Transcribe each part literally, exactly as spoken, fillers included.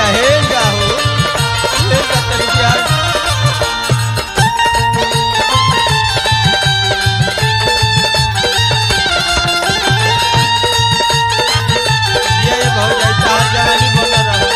जा हे जा हो हे जा तेरी प्यार ये ये बहुत जाए चार जवानी बोल रहा है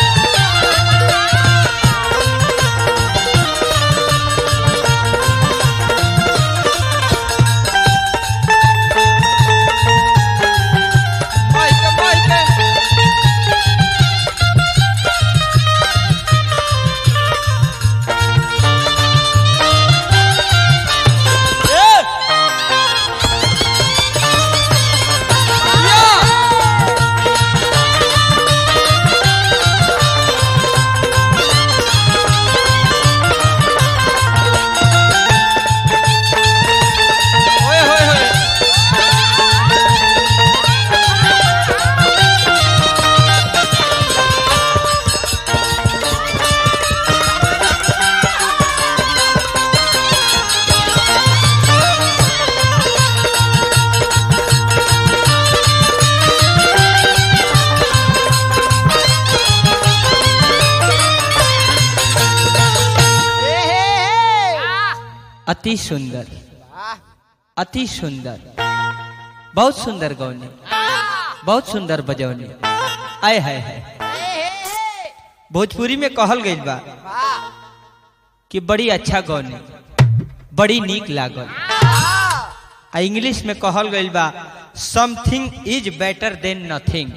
अति सुंदर अति सुंदर बहुत सुंदर गौनी बहुत सुंदर बजौनी आय हाय हाय भोजपुरी में कहल गई बा कि बड़ी अच्छा गौनी बड़ी नीक लागल आ इंग्लिश में कहल गई बा something is better than nothing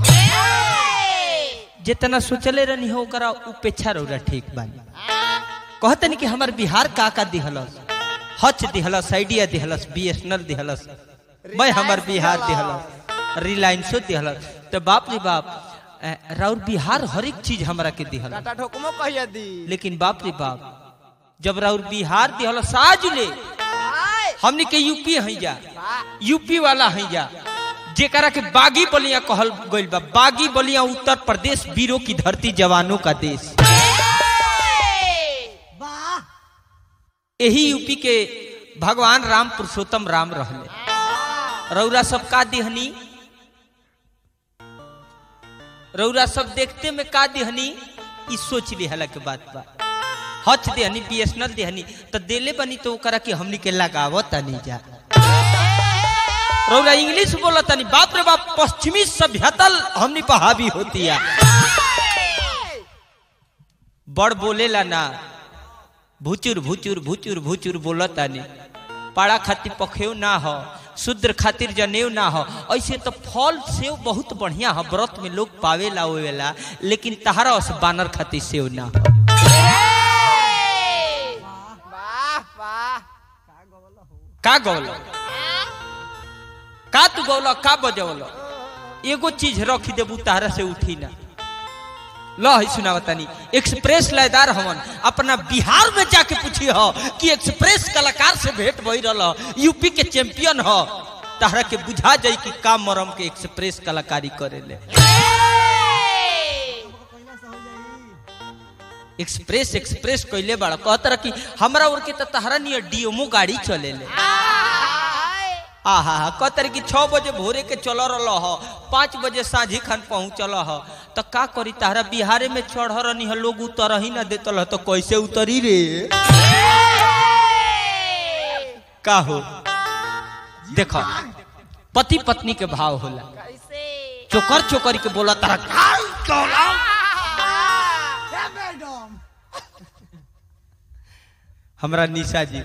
जितना सोचले रहनी हो ओकरा उपेक्षा रौरा ठीक बानी कहतनी कि हमार बिहार का का दिहलस हच दिहलस आइडिया दिहलस बीएसएनएल दिहलस मैं हमार बिहार दिहलस रिलायंसो दिहलस तो बाप रे बाप राउर बिहार हर एक चीज हमरा के दिहल टाटा ठोकमो कहिया दी लेकिन बाप रे बाप जब राउर बिहार दिहलस आज ले हमनी के यूपी हई जा यूपी वाला हई जा जेकरा के बागी बलिया कहल गइल बा बागी बलिया उत्तर प्रदेश वीरों की धरती जवानों का देश यही यूपी के भगवान राम पुरुषोत्तम राम रहले रौरा सब का दिहनी रौरा सब देखते में का दिहनी ई सोच लिहला के बात बा हच देहनी बीएसएनएल देहनी तो देले बनी तो ओकरा के हमनी के लगावत नहीं जा रौरा इंग्लिश बोलत नहीं बाप रे बाप पश्चिमी सभ्यता हमनी पर हावी होती है बड़ बोलेला ना भुचुर भुचुर भुचुर भुचुर बोलता नहीं पाड़ा खातिर पखेव ना हो शूद्र खातिर जनेव ना हो ऐसे तो फल सेव बहुत बढ़िया हो व्रत में लोग पावेला होवेला लेकिन तहारा उस बानर खातिर सेव ना हो का गौलो का तू गौलो का बजौलो एगो चीज रखी देबू तहारा से उठी ना लो ही सुनावतानी एक्सप्रेस लयदार हमन अपना बिहार में जाके पूछी हो कि एक्सप्रेस कलाकार से भेंट भई रहल यूपी के चैंपियन हो तहरा के बुझा जाई कि का मरम के एक्सप्रेस कलाकारी करेले एक्सप्रेस एक्सप्रेस कइले बड़ा कहतर कि हमरा और के त तहरा नियर डीएमओ गाड़ी चलेले आहा कहतर कि छह बजे भोरे के चल रहा हो पाँच बजे साझी खान पहुँचल हो तो का करी तारा बिहारे में चढ़ रही है लोग उतर ही ना देतल तो कैसे उतरी रे का हो देखो पति पत्नी के भाव होला चोकर चोकर के बोला तारा हमरा निशा जी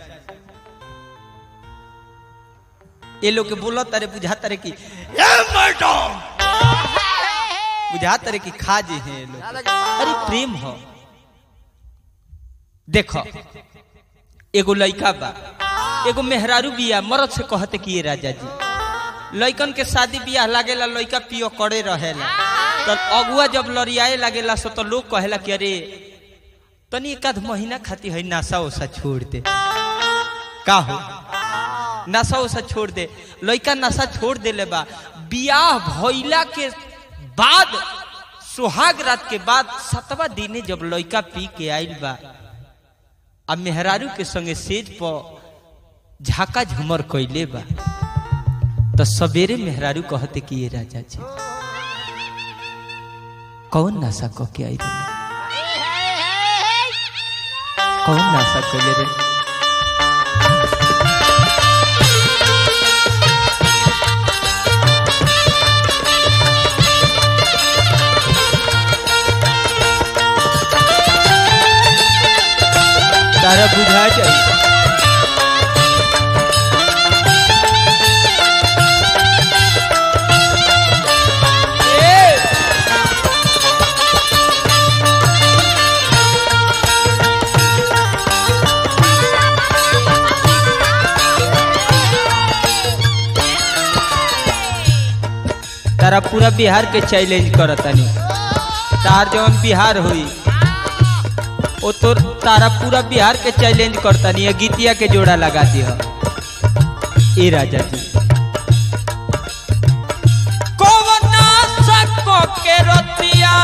ये लोग के बोला तारे बुझा तारे की मैडम बुझा तारे की खा जे हैं ये लोग अरे प्रेम हो देखो एगो लड़का बा एगो मेहरारू बिया मरद से कहते कि ये राजा जी लड़कन के शादी बियाह लागेला लड़का पियो करे रहेला तो अगुआ जब लड़ियाए लागेला सो तो लोग कहेला कि अरे तनी एक आध महीना खाती है नशा उसा छोड़ दे का हो नशा उसा छोड़ दे लड़का नशा छोड़ दे ले बा बियाह भइला के बाद सुहाग रात के बाद सतवा दिने जब लड़का पी के आइल बा अब मेहरारू के संगे सेज पर झाका झुमर कइले बा तो सवेरे मेहरारू कहते कि ये राजा जी कौन नशा को के आई कौन नाशा कैले रे? तारा बुझा जाए तारा पूरा बिहार के चैलेंज करतानी। तार जौन बिहार हुई वो तो तारा पूरा बिहार के चैलेंज करतानी। गीतिया के जोड़ा लगा दिया ए राजा जी। कोवना सको के रतिया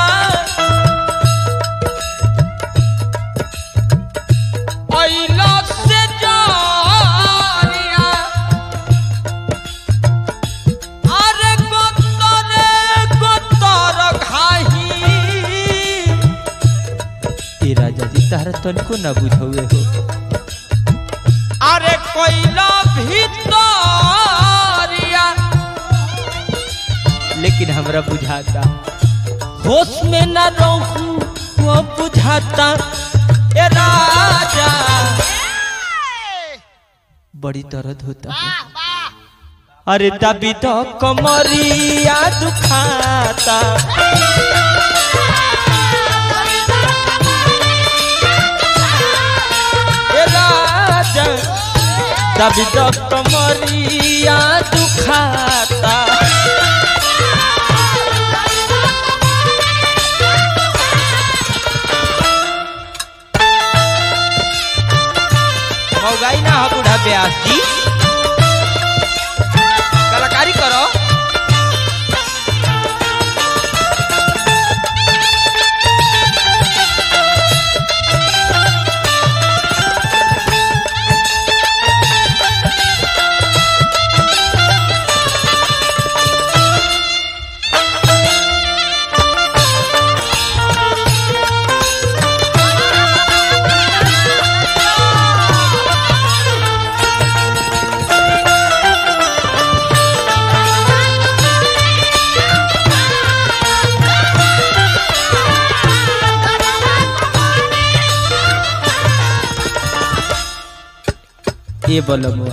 आइला से जानिया अरे गोतरे गोतर घाही। ए राजा जी तारा तनिको ना बुझौए हो। अरे कोइला भीतरिया लेकिन हमरा बुझाता होश में ना रहूं वो बुझाता ए राजा बड़ी दर्द होता है। अरे दबी तो कमरिया दुखाता ए राजा दबी तो कमरिया दुखाता। मौगाई ना हो बूढ़ा व्यास जी, कलाकारी करो। ये बोलो मुआ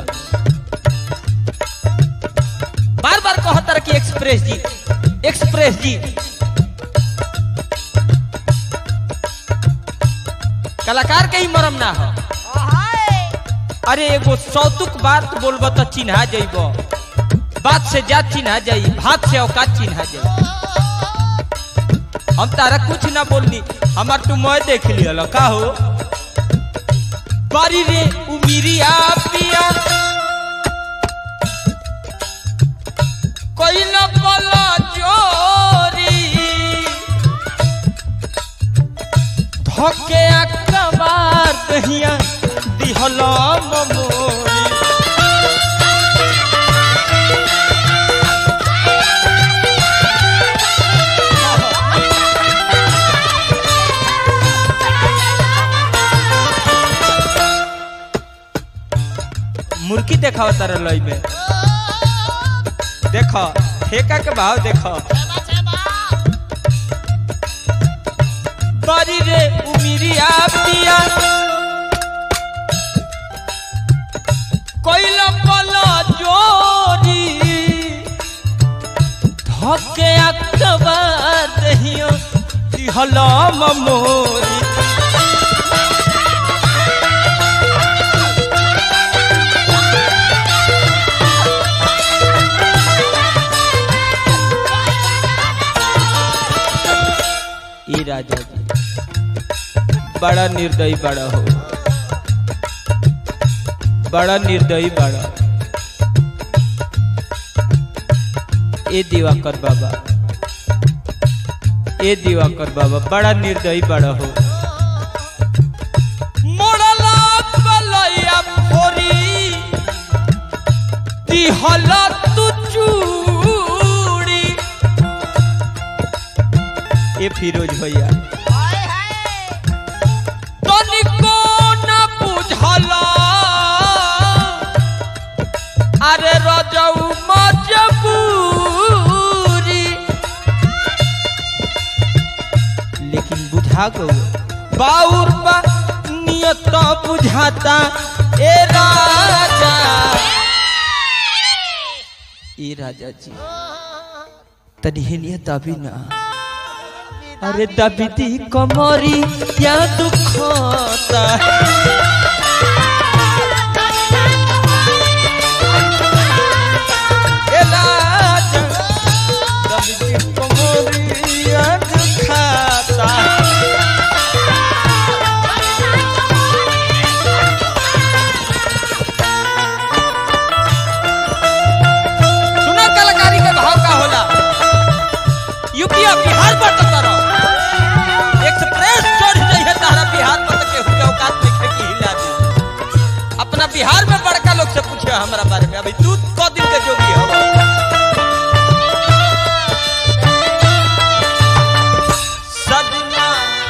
बार बार कहतर कि एक्सप्रेस जी एक्सप्रेस जी। कलाकार के ही मरम ना हो। अरे एगो सौतुक बात बोलबो तो चिन्हा जाइबो। बात से जात चिन्हा जाई, भात से औकात चिन्हा जाई। हम तारा कुछ ना बोलनी, हमार तू मैं देख लिया का हो। बारी रे उमिरिया पिया कोई न बोला जोरी धोके अकबार दहिया दिहला ममोरी। मुर्गी देखा तारा लई में देखो ठेका के भाव देखो। बारी रे उमिरिया पिया कोइला पला जोरी धोके अकबार दहिया दिहला ममोरी। राजा जी बड़ा निर्दयी बड़ा हो, बड़ा निर्दयी बड़ा। ए दिवाकर बाबा ए दिवाकर बाबा बड़ा निर्दयी बड़ा हो। मोड़ला कलैया फोरी दिहला तू चूड़ी। ए फिरोज भैया तनिको जाऊ मजबूरी लेकिन बुझा गो बाउर बा नियत बुझाता ए राजा ए राजा जी तनिहनिया दबी ना अरे दबी दी कमरी या दुखता ए राजा दबी दी कमरी या दुखता यूपीया बिहार पर तो करो एक्सप्रेस चढ़ जाई है तारा बिहार पर के हुए औकात देखे की हिला दी अपना बिहार में बड़का लोग से पूछे हमरा बारे में अभी तू क दिन के जोगी हो सजना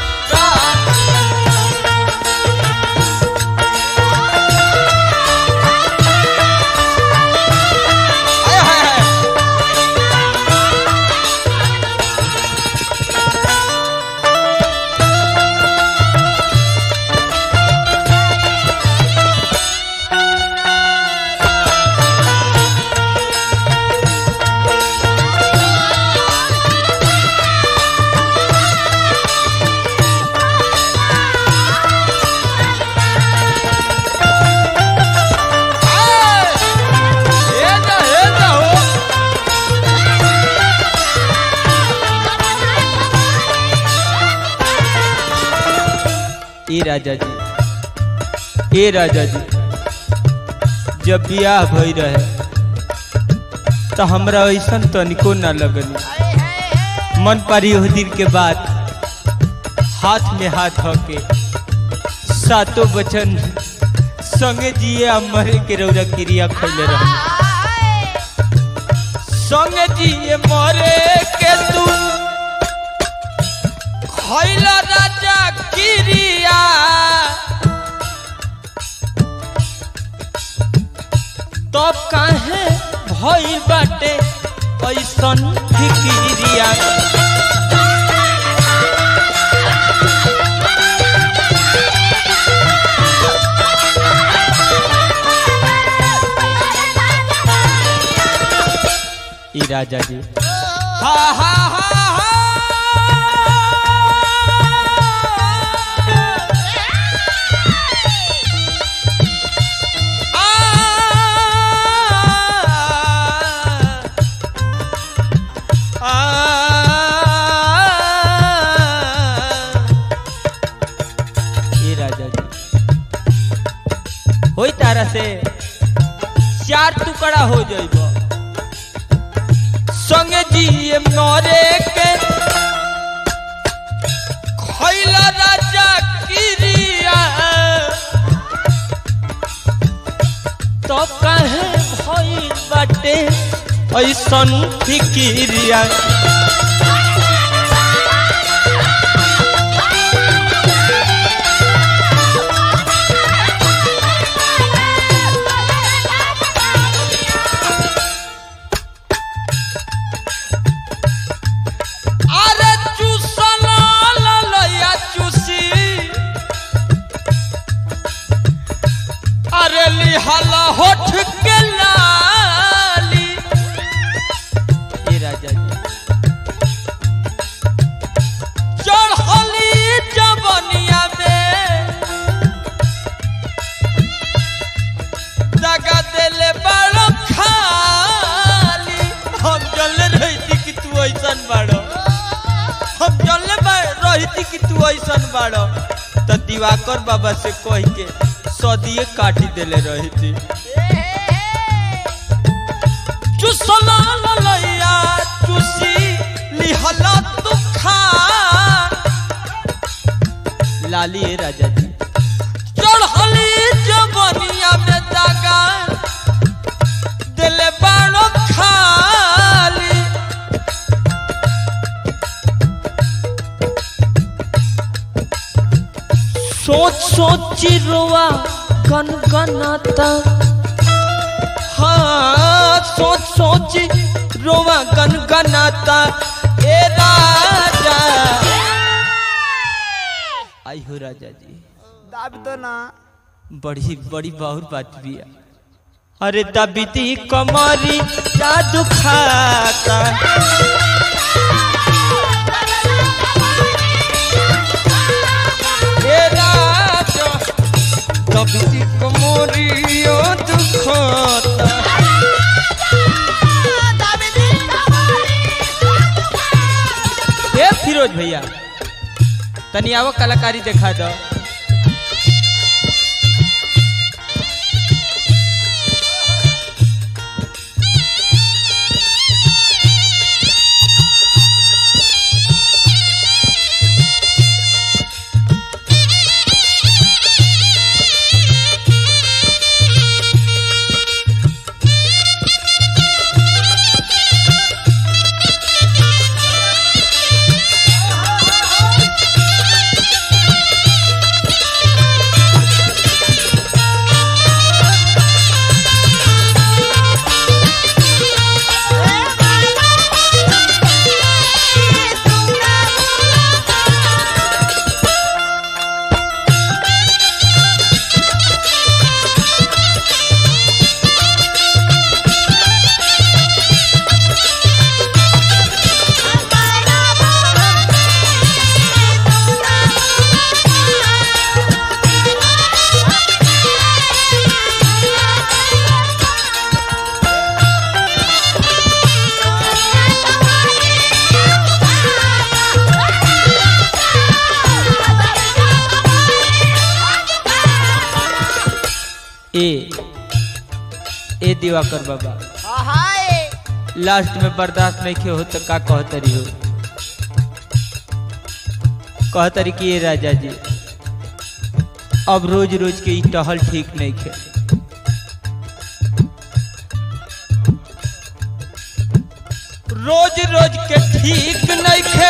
ए राजा जी ए राजा जी जब बियाह भई रहे तो हमरा ऐसा तनिको ना लगनी मन पारी हो दिन के बाद हाथ में हाथ होके सातों बचन संगे जिए आ मरे के रौरा क्रिया खैले रहे संगे जिए मरे के तू खैला राजा क्रिया तब काहे भइल बाटे ऐसन फिकिरिया ई राजा जी हा हा हा होई तारा से चार टुकड़ा हो जाइबो संगे जिए मरे के खैला राजा क्रिया तो काहे भइल बाटे ऐसन फिकिरिया हाला होठ के लाली ये राजा जी चढ़ली जवनिया में दगा देले बड़ो खाली हम जल रही कि तू ऐसन बाड़ो हम जल रही कि तू ऐसन बाड़ो तो दिवाकर बाबा से कह के सदिए काटी देले रही थी चुसला ललैया चुसी लिहला तू खा लाली ए राजा जी चढ़ली जवनिया में दागा दिले बाड़ो खाली सोच सोच रोआ गन गनाता हाँ सोच सोच रोवा गनगनाता ए राजा। आई हो राजा जी दाब तो ना बड़ी बड़ी बहुत बात भी है। अरे दबिती कमरी जा दुखाता ए राजा दबिती कमरी ओ दुखाता। ए फिरोज भैया तनी आवो कलाकारी दिखा दो। ए ए दिवाकर बाबा लास्ट में बर्दाश्त नहीं के हो तो का कहतरी हो कहतरी कि ये राजा जी अब रोज रोज के टहल ठीक नहीं खे। रोज रोज के ठीक नहीं खे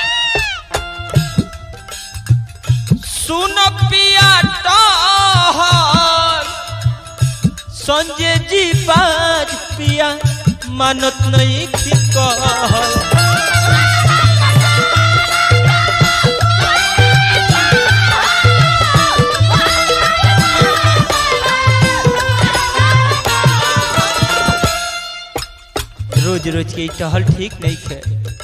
सुन पिया टहल संजय जी बाज पिया मानत नहीं थी कहल। रोज रोज के टहल ठीक नहीं खे।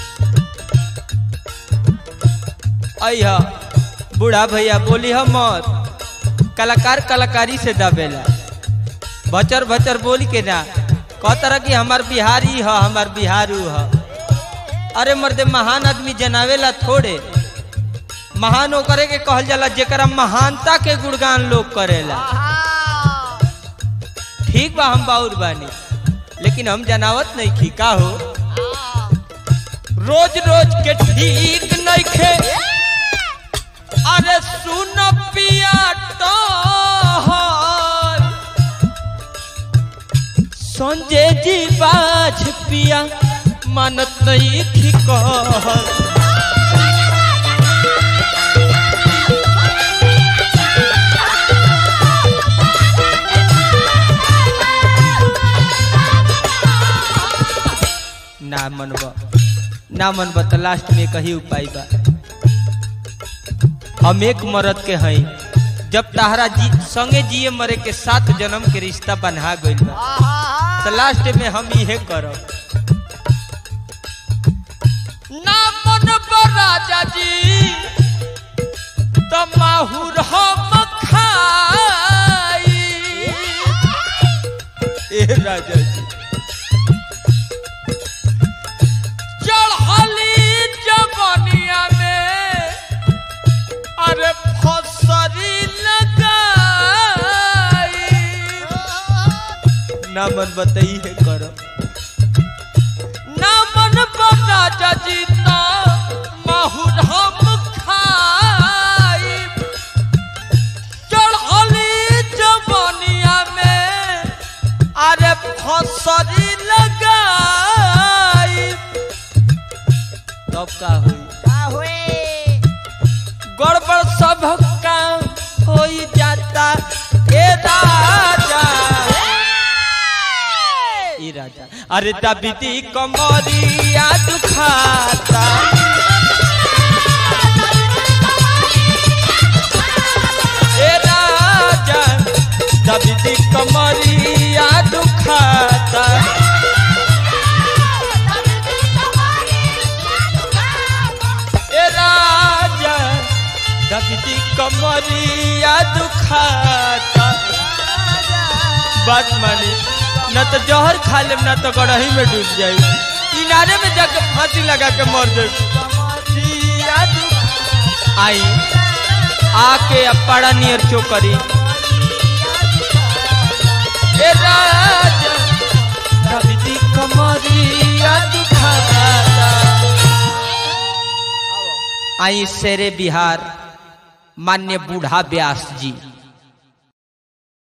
अया बूढ़ा भैया बोली हम कलाकार कलाकारी से दबेला भचर भचर बोल के ना कह तरह की हमार बिहारी है हमार बिहारू है। अरे मर्दे महान आदमी जनावेला थोड़े महान हो करे के कहल जाला जेकरा महानता के गुणगान लोग करेला। ठीक बा हम बाउर बानी लेकिन हम जनावत नहीं की का हो रोज रोज के ठीक नहीं खे। अरे सुन पिया तो संजय जी बाज पिया मानत नहीं थी कहल। ना मनबा ना मनबा तो लास्ट में कही उपाय बा। हम एक मरद के हई जब ताहरा जी संगे जिए मरे के सात जन्म के रिश्ता बना गइल बा तो लास्ट में हम इहे करब। ना मनबा राजा जी तो माहुर हम खाई। ए राजा जी जवनिया में अरे फसरी लगाई ना मन बताई है करो ना मन राजा जी तो माहुर हम खाई। चढ़ली जवनिया में अरे फसरी लगाई तब का हुई का हुई गड़बड़ सब का हो जाता ए राजा ए राजा अरे दबिदी कमरिया दुखाता ए राजा दबिदी कमरिया दुखाता ए राजा दबिदी कमरिया दुखाता। बात मानी न तो जहर खा ले न तो गड़ही में डूब जाए किनारे में जाकर फांसी लगा के मर जाए। आई आके अपड़ा नियर चोकरी ए राजा दबिदी कमरिया दुखाता। आई शेरे बिहार मान्य बूढ़ा व्यास जी